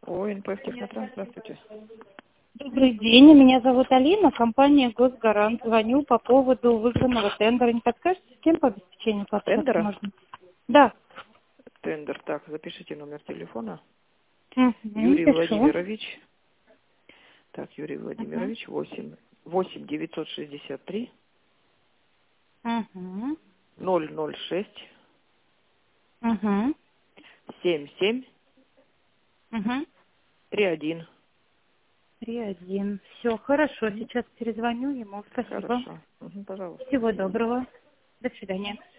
Ой, НПФ Технотранс, здравствуйте. Добрый день, меня зовут Алина, компания Госгарант. Звоню по поводу выигранного тендера. Не подскажете, с кем по обеспечению пообщаться Тендера? можно? Да. Тендер. Так, запишите номер телефона. Угу, Юрий пишу. Владимирович. Так, Юрий Угу. Владимирович, 8 963 Угу. 006 Угу. 77 Угу. 31. 3-1. Все, хорошо, сейчас перезвоню ему. Спасибо. Хорошо. Пожалуйста. Всего доброго. До свидания.